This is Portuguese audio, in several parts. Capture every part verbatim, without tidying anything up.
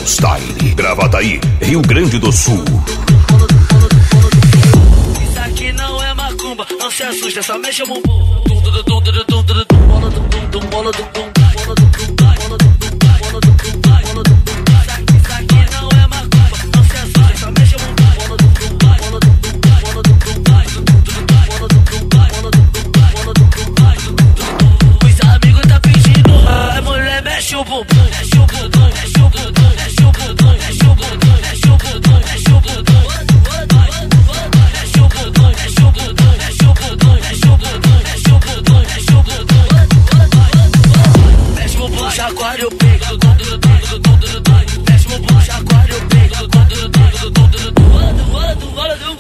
Style, Gravataí, Rio Grande do Sul. Isso aqui não é macumba, não se assusta, só mexe o bumbum. Tum, tum, tum, tum, tum, tum, tum, bola do bum, tum, bola do bum, bola do bum, bola do bum, bola do bum, bola do bum. Isso aqui não é macumba, não se assusta, só mexe o bumbum. Bola do bum, bola do bum, bola do bum, bola do bum, bola do bum, bola do bum, bola do bum, bola do bum. Os amigos tá pedindo, a mulher mexe o bumbum, mexe o bumbum, mexe o bumbum, mexe o bumbum, mexe o bumbum, mexe o bumbum, mexe o bumbum. Mexe o bumbum, mexe o bumbum, mexe o bumbum, mexe o bumbum, mexe o bumbum, mexe o bumbum. Mexe o bumbum, chacoalha o peito. Mexe o bumbum, chacoalha o peito. Bola do, bola do, bola do.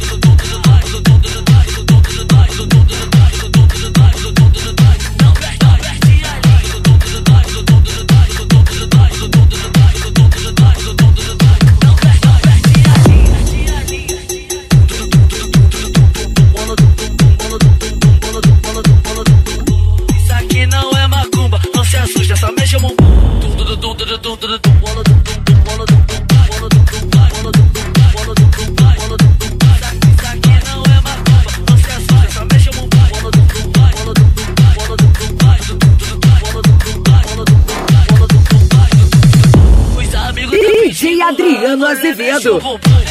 Não perde, não perde ali. Não perde, não perde ali. Isso aqui não é macumba, não se assusta, só mexe o bumbum. Bola do bum, bola do bum, bola do bum, bola do bum, bola do bum, bola do bum. Isso aqui não é macumba, não se assusta, só mexe o bumbum. Bola do bum, bola do bum, bola do bum, bola do bum, bola do bum, bola do bum, bola do bum. Os amigos D J Adriano Azevedo.